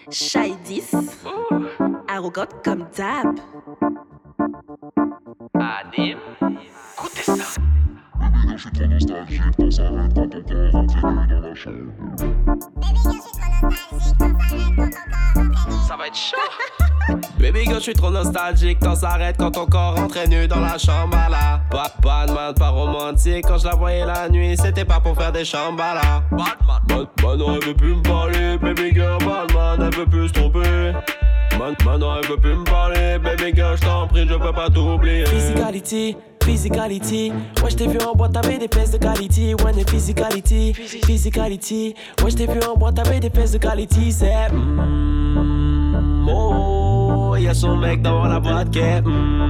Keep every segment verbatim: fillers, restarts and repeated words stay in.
Shy dix, arrogante comme d'hab. Anime, écoutez ça. Baby girl, je suis trop nostalgique, dans sa rêve quand ton corps rentre nu dans la chambre. Baby girl, je suis trop nostalgique, dans sa rêve quand ton corps rentre nu. Ça va être chaud. Baby girl, je suis trop nostalgique, temps s'arrête quand ton corps rentrait nu dans la chambre à la. Pas, pas de man, pas romantique, quand je la voyais la nuit, c'était pas pour faire des chambalas. Batman, man, non, elle veut plus me parler, baby girl, Batman, elle veut plus se tromper. Man, man, non, elle veut plus me parler, baby girl, je t'en prie, je peux pas t'oublier. Physicality, physicality. Ouais, j't'ai vu en boîte, t'avais des fesses de quality. Ouais, mais physicality, physicality. Ouais, j't'ai vu en boîte, t'avais des fesses de quality. C'est mm, oh, y'a son mec dans la boîte qui est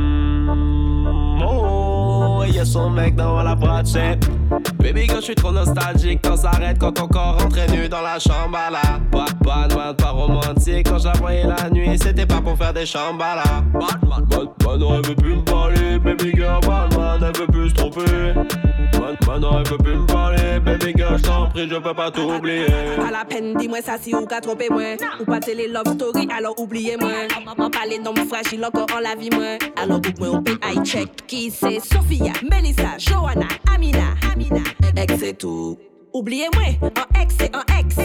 mm, oh, y'a son mec dans la boîte, c'est baby girl, je suis trop nostalgique, temps s'arrête quand ton corps rentrait nu dans la chambre à la. Pas, pas de man, pas romantique, quand je la voyais la nuit, c'était pas pour faire des chambalas. Batman, man, man, non, elle veut plus me parler, baby girl, Batman, elle veut plus se tromper. Man, man, non, elle veut plus me parler, baby girl, je t'en prie, je peux pas t'oublier. Pas la peine, dis-moi ça si ou qu'à tromper moi. Ou pas télé love story, alors oubliez-moi. M'en parler non fragile encore en la vie moi. Alors book-moi au P I check. Qui c'est Sophia, Melissa, Johanna, Amina, Amina. Ex c'est tout. Oubliez-moi, en ex c'est en ex.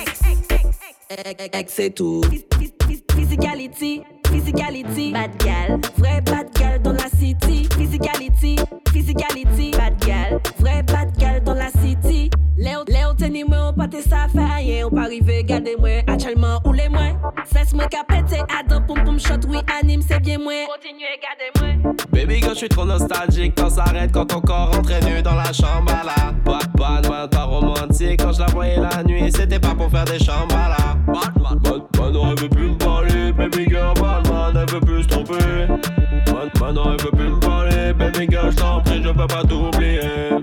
Ex c'est tout. Physicality, physicality, bad gal, vrai bad gal dans la city. Physicality, physicality, bad gal, vrai bad gal dans la city. Léo, Léo, tenez-moi, on pâté ça fait rien, on pas arriver, gardez-moi, actuellement ou les moins. Fais-moi capéter, adam, poum poum shot, oui, anime, c'est bien moins. Continuez, gardez-moi. Baby girl, je suis trop nostalgique, temps s'arrête quand ton corps rentrait nu dans la chambre à la. Pas, pas de man, pas romantique, quand je la voyais la nuit, c'était pas pour faire des chambalas. Batman, man, man, non, elle veut plus me parler, baby girl, Batman, elle veut plus se tromper. Man, man, non, elle veut plus me parler, baby girl, je t'en prie, je peux pas t'oublier.